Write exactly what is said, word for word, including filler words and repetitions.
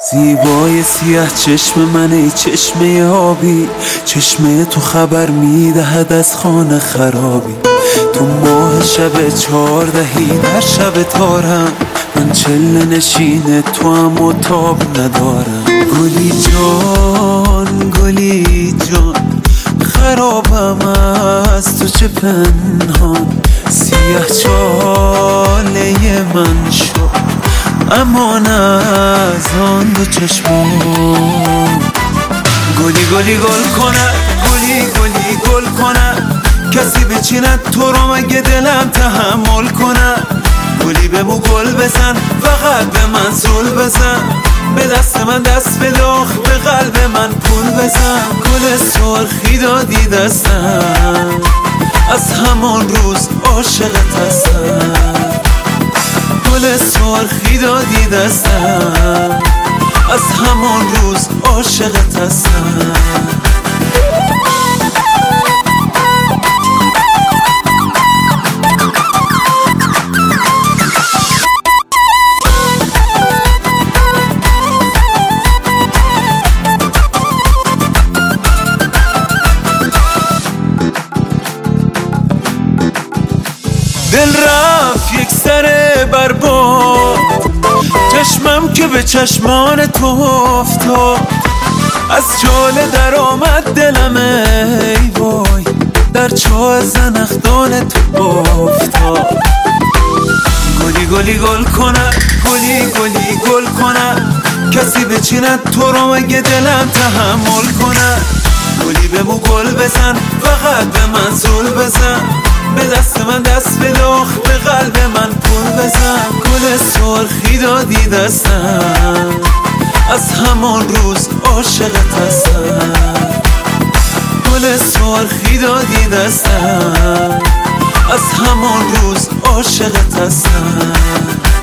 زیبای سیاه چشم من، ای چشمه آبی، چشمه تو خبر میدهد از خانه خرابی. تو ماه شب چهاردهی در شب تارم، من چله نشین تو هم و تاب ندارم. گلی جان گلی جان، خرابم از تو چه پنهان. سیاه چاله من شد امان از آن دو چشمان. گلی گلی گل کنه، گلی گلی گل کنه، کسی بچیند تو رو مگه دلم تحمل کنه. گلی به مو گل بزن، فقط به من زول بزن، به دست من دست بده، آخ به قلب من پول بزن. گل سرخی دادی دستم، از همان روز عاشقت هستم. گل سرخی دادی دستم، از همان روز عاشقت هستم. دل رفت یک سر برباد، چشمم که به چشمان تو افتاد. از چاله در آمد دلم ای وای، در چاه زنخدان تو افتاد. گلی گلی گل کنه، گلی گلی گل کنه، کسی بچیند تو رو مگه دلم تحمل کنه. گلی به مو گل بزن، فقط به من زول بزن، به دست من دست بده، آخ به قلب من پول بزن. گل سرخی دادی دستم، از همان روز عاشقت هستم. گل سرخی دادی دستم، از همان روز عاشقت هستم.